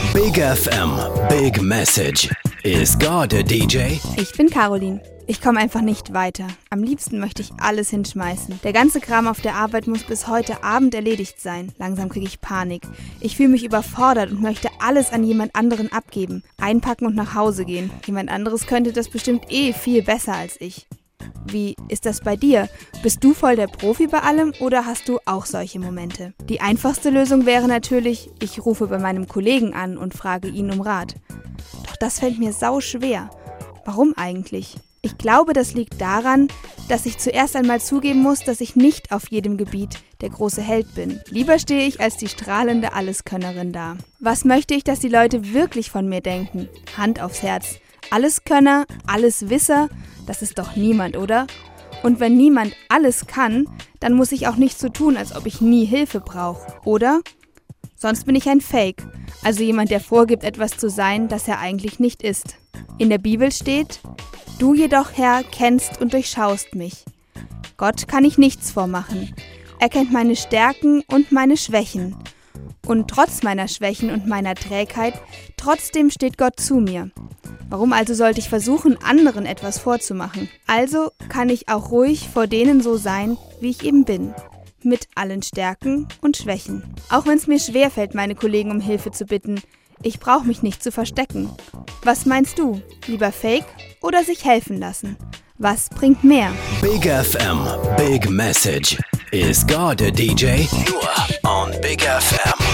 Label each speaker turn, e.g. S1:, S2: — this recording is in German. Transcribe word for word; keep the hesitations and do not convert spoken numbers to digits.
S1: Big F M, Big Message. Is God a D J?
S2: Ich bin Caroline. Ich komme einfach nicht weiter. Am liebsten möchte ich alles hinschmeißen. Der ganze Kram auf der Arbeit muss bis heute Abend erledigt sein. Langsam kriege ich Panik. Ich fühle mich überfordert und möchte alles an jemand anderen abgeben. Einpacken und nach Hause gehen. Jemand anderes könnte das bestimmt eh viel besser als ich. Wie ist das bei dir? Bist du voll der Profi bei allem oder hast du auch solche Momente? Die einfachste Lösung wäre natürlich, ich rufe bei meinem Kollegen an und frage ihn um Rat. Doch das fällt mir sau schwer. Warum eigentlich? Ich glaube, das liegt daran, dass ich zuerst einmal zugeben muss, dass ich nicht auf jedem Gebiet der große Held bin. Lieber stehe ich als die strahlende Alleskönnerin da. Was möchte ich, dass die Leute wirklich von mir denken? Hand aufs Herz. Alleskönner, Alleswisser, das ist doch niemand, oder? Und wenn niemand alles kann, dann muss ich auch nicht so tun, als ob ich nie Hilfe brauche, oder? Sonst bin ich ein Fake, also jemand, der vorgibt, etwas zu sein, das er eigentlich nicht ist. In der Bibel steht: Du jedoch, Herr, kennst und durchschaust mich. Gott kann ich nichts vormachen. Er kennt meine Stärken und meine Schwächen. Und trotz meiner Schwächen und meiner Trägheit, trotzdem steht Gott zu mir. Warum also sollte ich versuchen, anderen etwas vorzumachen? Also kann ich auch ruhig vor denen so sein, wie ich eben bin. Mit allen Stärken und Schwächen. Auch wenn es mir schwerfällt, meine Kollegen um Hilfe zu bitten. Ich brauche mich nicht zu verstecken. Was meinst du? Lieber Fake oder sich helfen lassen? Was bringt mehr?
S1: Big F M, Big Message. Is God a D J? Nur on Big F M.